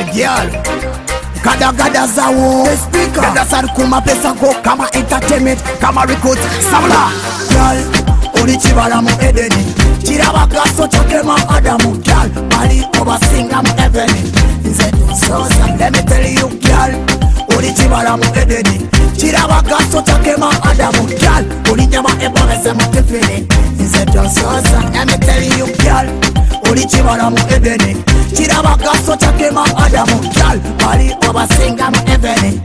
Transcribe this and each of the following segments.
girl. Gada zawo speaker. Gada sar kuma pesa go kama entertainment kama record samla. Girl, uri chibala mu edeni. Chiraba gaso chakema adamu. Girl, bali obasinga mu eveni. Let me tell you, girl, uri chibala mu edeni. Chiraba gaso chakema adamu. Girl, uri nyama ebonese mu tifini. Let me tell you, girl, uri chibala mu edeni. Chiraba gaso chakema adamu. Girl, bali obasinga mu eveni.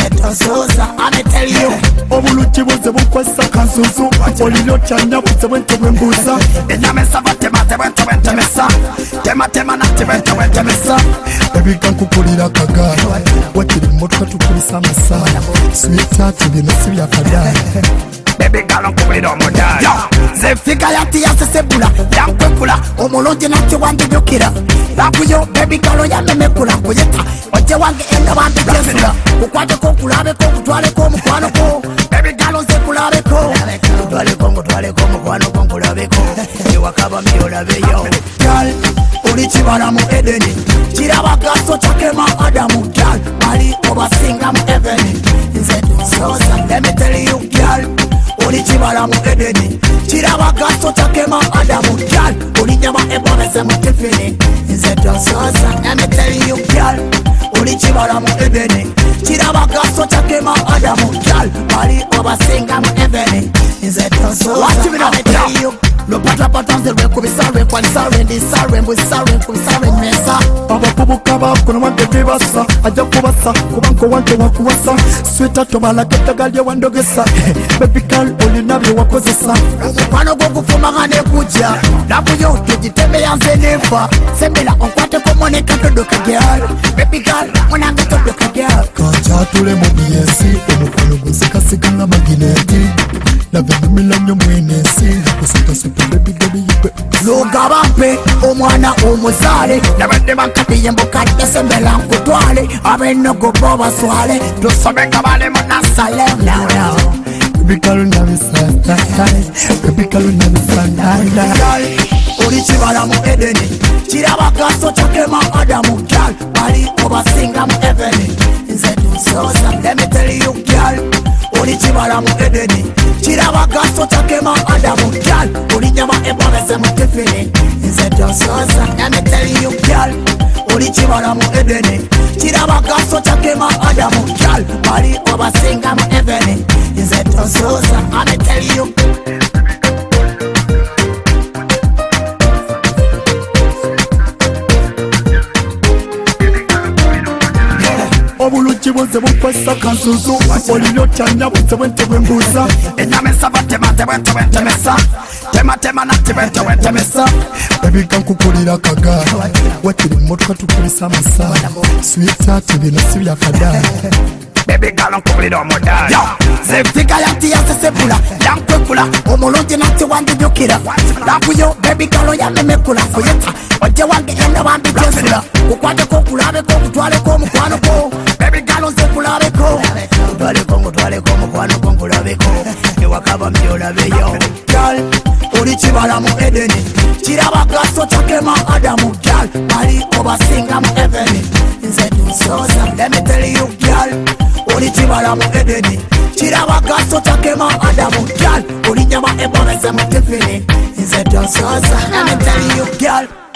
Let me tell you. Obuluchi buze bukwesa kansusu Olilo chanya buze wente wembuza Enyamesa batema tebente wente mesa Tema na tebente wente mesa Baby kankukulira kaga Wakiri motuka tukulisa masa Sweetheart bino sibi akada Baby girl nkubulira omudali Zefika yati yasesebula Yankwekula omulungi nati wanjijukira Lakuyo baby girl yamemekula Kuyeta oje wange enda wandijesula Kukwateko kulabeko kutwaleko mukwano ko Baby girl nzekulabeko Kutwaleko mukwano ko nkulabeko Ewakaba myolabeyo Girl uli chibala mu edeni Chiraba gaso chakema adamu Girl bali obasinga mu eveni Let me tell you girl uli chibala mu edeni Chiraba gaso chakema adamu Girl uli nyama ebonese mu tifini Let me tell you girl uli chibala mu edeni Chiraba gaso chakema adamu Girl bali obasinga mu eveni Let me tell you Lopata patanze lwe kubisare kwa nisare ndisare mbusare kubisare mesa Abakubuka bakono wange tebasa Aja kubasa kubanko wange wakuwasa Sweetheart tobala ketagalye wandogesa Baby girl olinabye wakozesa Omukwano gwokufuma nga nekuja Nakuyo tujiteme yanze nefa Sembela onkwate komoneka todoka girl Baby girl munange todoka girl Kacha tule mu BSC Omukwano gwesikasika nga magineti Navendumilanyo mwenesi Kusita baby baby yipe Lugaba mpe omwana omuzale Nabende bankati yemboka desembela nkutwale Abenogo boba swale Tusomeka bale munasale No Baby girl nabisanda Baby girl nabisanda Uri chibala mu edeni Chiraba gaso chakema adamu Girl bali obasinga mu eveni Let me tell you girl Uri chibala mu edeni Chiraba gaso chakema adamu Girl uri nyama ebonese mu tifini Let me tell you girl Uri chibala mu edeni Chiraba gaso chakema adamu Girl bali obasinga mu eveni Let me tell you Obuluchi buze bukwesa kansusu Olilo chanya buze wente wembuza Enyamesa batema tebente wente mesa Tema na tebente wente mesa Baby kankukulira kaga Wakiri motuka tukulisa masa Sweetheart bino sibi akada Baby girl nkubulira omudali Zefika yati yasesebula Yankwekula omulungi nati wanjijukira Lakuyo baby girl yamemekula Kuyeta oje wange enda wandijesula Kukwateko kulabeko kutwaleko mukwano ko Baby girl nzekulabeko Kutwaleko mukwano ko nkulabeko Ewakaba myolabeyo Girl uli chibala mu edeni Chiraba gaso chakema adamu Girl bali obasinga mu eveni Let me tell you girl Uri chibala mu edeni Chiraba gaso chakema adamu Girl uri nyama ebonese mu tifini Let me tell you girl